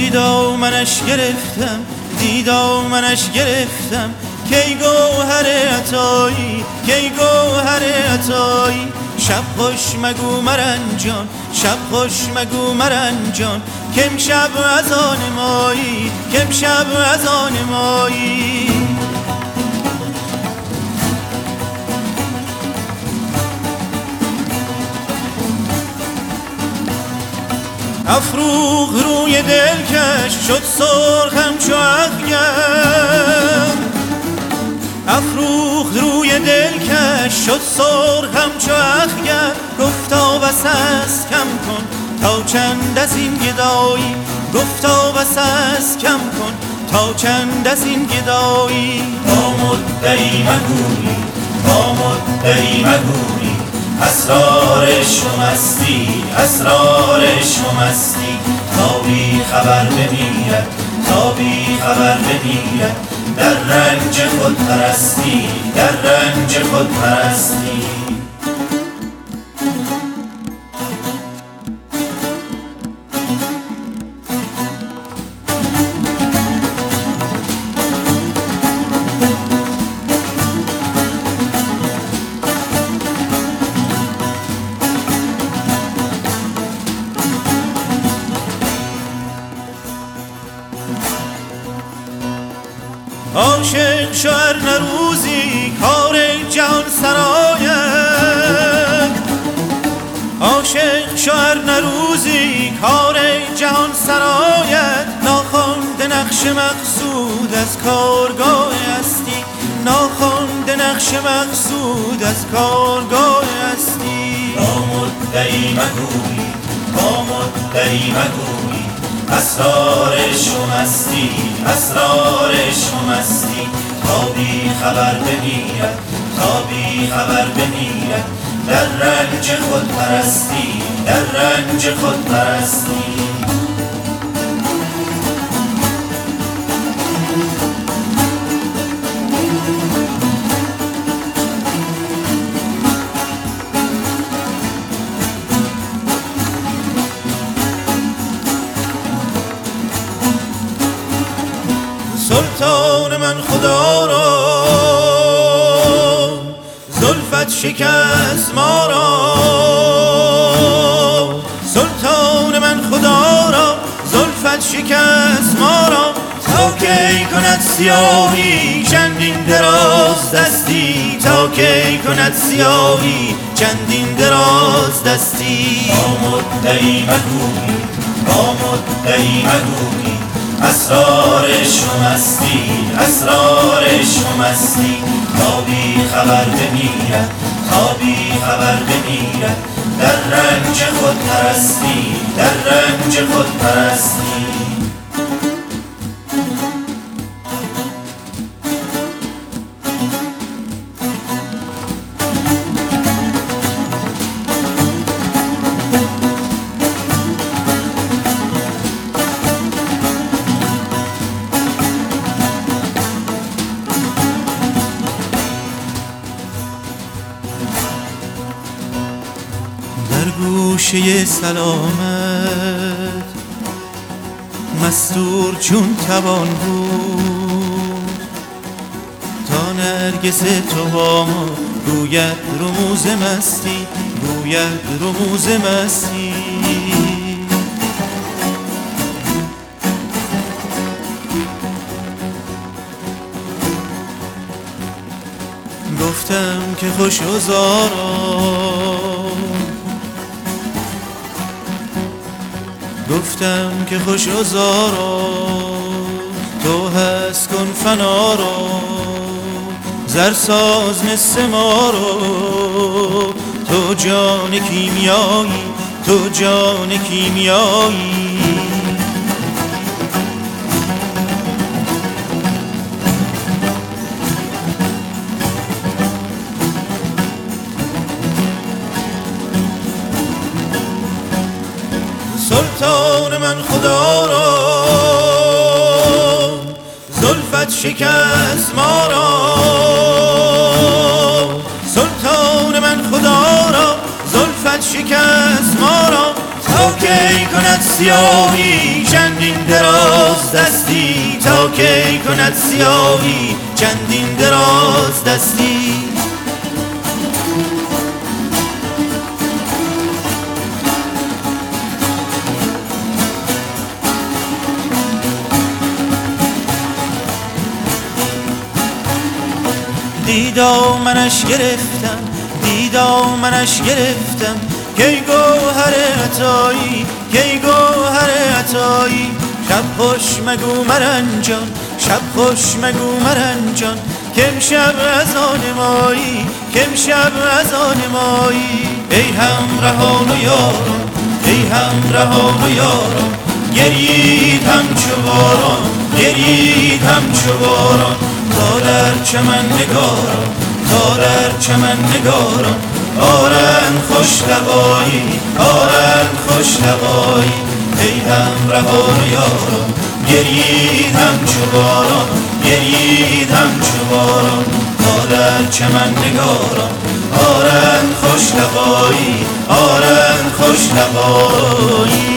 دیدامنش گرفتم دیدامنش گرفتم کی گوهر عطایی کی گوهر عطایی شب خوش مگو مرنجان شب خوش مگو مرنجان کم شب از آن مایی کم شب از آن مایی افروخ روی دلکش شد سرخم چو اخگر افروخ روی دلکش شد سرخم چو اخگر گفتا بس است کم کن تا چند از این گدایی گفتا بس است کم کن تا چند از این گدایی با مدعی مگویی با مدعی مگویی اسرار شمستی اسرار شمستی تا بی خبر بمیرد تا بی خبر بمیرد در رنج خود پرستی در رنج خود پرستی عاشق شوهر نروزی کار جهان سرایت عاشق شوهر نروزی کار جهان سرایت ناخوانده نقش مقصود از کارگاه هستی ناخوانده نقش مقصود از کارگاه هستی با مدعی مگویی با مدعی مگویی اسرار شمستی اسرار شمستی تا بی خبر بمیرد تا بی خبر بمیرد در رنج خود پرستی در رنج خود پرستی سلطان من خدا را زلفت شکست ما را سلطان من خدا را زلفت شکست ما را تا کی کند سیاهی چندین دراز دستی تا کی کند سیاهی چندین دراز دستی با مدعی مگویی با مدعی مگویی اسرار شمستی اسرار شمستی تا بی خبر بمیرد تا بی خبر بمیرد در رنج خود پرستی در رنج خود پرستی در گوشه سلامت مستور چون توان بود تا نرگس تو با ما گوید رموز مستی گوید رموز مستی گفتم که خوش هزاران گفتم که خوش هزاران تو هست کن فنا را زرساز مثل ما رو تو جان کیمیایی تو جان کیمیایی سلطان من خدا را زلفت شکست ما را سلطان من خدا را زلفت شکست ما را تا کی کند کند سیاهی چندین دراز دستی، تا کی کند سیاهی چندین دراز دستی. دیدامنش گرفتم، دیدامنش گرفتم، کی گوهر عطایی، کی گوهر عطایی. شب خوش مگو مرنجان، شب خوش مگو مرنجان، کامشب از آن مایی، کامشب از آن مایی. ای همرهان و یاران، ای همرهان و یاران، گریید همچو باران، گریید همچو باران. تا در چمن نگاران، تا در چمن نگاران، آرند خوش لقایی، آرند خوش لقایی. ای همرهان و یاران، گریید همچو باران، گریید همچو باران. تا در چمن نگاران، آرند خوش لقایی، آرند خوش لقایی.